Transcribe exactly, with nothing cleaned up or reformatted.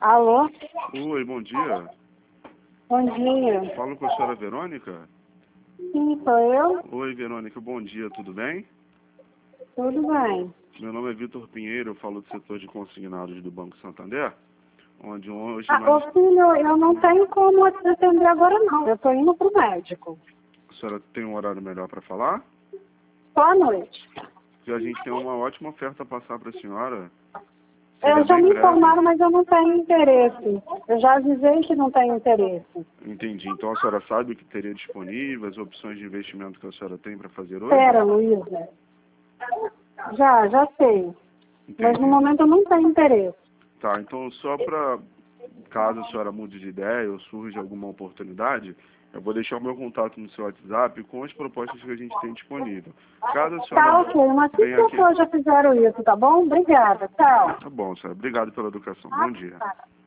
Alô? Oi, bom dia. Bom dia. Falo com a senhora Verônica? Sim, sou eu? Oi, Verônica, bom dia, tudo bem? Tudo bem. Meu nome é Vitor Pinheiro, eu falo do setor de consignados do Banco Santander, onde hoje Ah, nós... ô filho, eu não tenho como te atender agora não. Eu tô indo pro médico. A senhora tem um horário melhor para falar? Só à noite. E a gente tem uma ótima oferta a passar para a senhora. Eu Seria já bem me breve. informaram, mas eu não tenho interesse. Eu já avisei que não tenho interesse. Entendi. Então a senhora sabe o que teria disponível, as opções de investimento que a senhora tem para fazer hoje? Pera, Luísa. Já, já sei. Mas no Entendi. momento eu não tenho interesse. Tá, então só para caso a senhora mude de ideia ou surja alguma oportunidade, eu vou deixar o meu contato no seu WhatsApp com as propostas que a gente tem disponível. Caso a Tá, senhora ok. Umas cinco venha aqui... pessoas já fizeram isso, tá bom? Obrigada. Tchau. Tá bom, senhora. Obrigado pela educação. Bom dia.